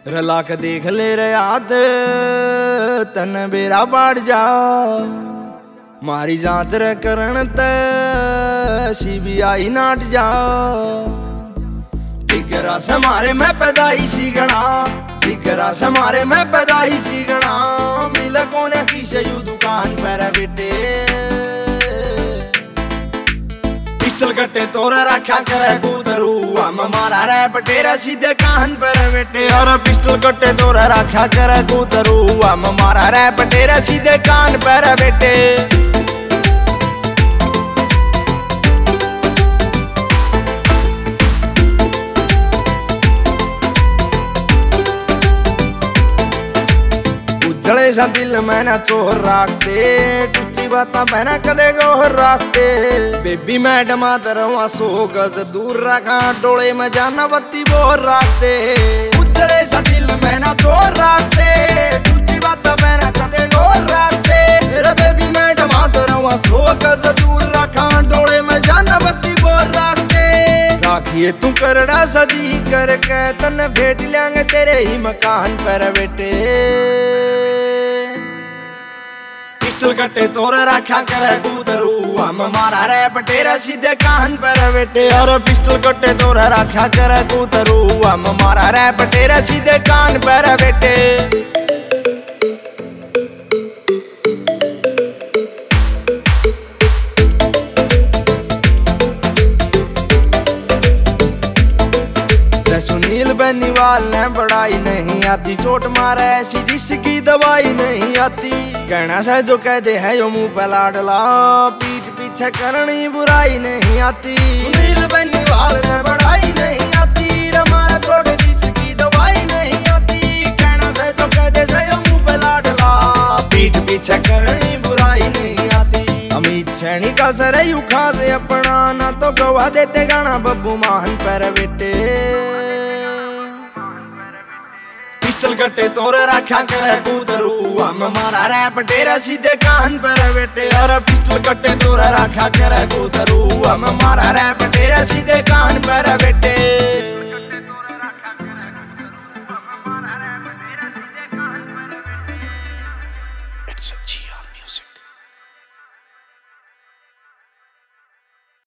रला के देख ले रे याद तन बेरा बाढ़ जा मारी जांच रे करण ते CBI नाट जा ठिकरा से मारे मैं पैदाइशी गणा ठिकरा से मारे मैं पैदाइशी गणा मिल कोने की सयू दुकान पर बेटे पिस्टल कट्टे तोरा रखा करे कूतरू हम मारा रे पटेरा सीधे कान पर बेटे और पिस्टल कट्टे तोरा रखा करे कूतरू हम मारा रे पटेरा सीधे कान पर बेटे जड़े सा दिल में ना चोर रखते टुच्ची बात बहना कदे गोर रखते बेबी मैडम तरवा 100 गज दूर रखा डोले में जाना बत्ती बोर रखते जड़े सा दिल में ना चोर रखते टुच्ची बात बहना कदे गोर रखते मेरा बेबी मैडम तरवा 100 गज दूर रखा डोले में जाना बत्ती बोर रखते राखिए तू करड़ा सजी करके तन भेट लेंगे तेरे ही मकान पर बेटे पिस्टल कट्टे तोरा रखा करे कूतरू हम मारा रे पटेरा सीधे कान पर बेटे और पिस्टल कट्टे तोरा रखा करे कूतरू हम मारा रे पटेरा सीधे कान पर बेटे सुनील बेनीवाल ने बड़ाई नहीं आती चोट मारा ऐसी जिसकी दवाई नहीं आती कहना से जो कहते हैं यो मुंह पे लाडला पीठ पीछे करनी बुराई नहीं आती सुनील बेनीवाल ने बड़ाई नहीं आती हमारा चोट जिसकी दवाई नहीं आती कहना से जो कहते हैं यो मुंह पे लाडला पीठ पीछे करनी बुराई नहीं आती अमित सैनी का सर यू खास अपना ना तो गवा देते गाना बब्बू मान पर बेटे पिस्टल कट्टे तोरे रखा करे कूतरू हम मारा रे पटेरा सीधे कान पर बेटे और पिस्टल कट्टे तोरे रखा करे कूतरू हम मारा रे पटेरा सीधे कान पर बेटे।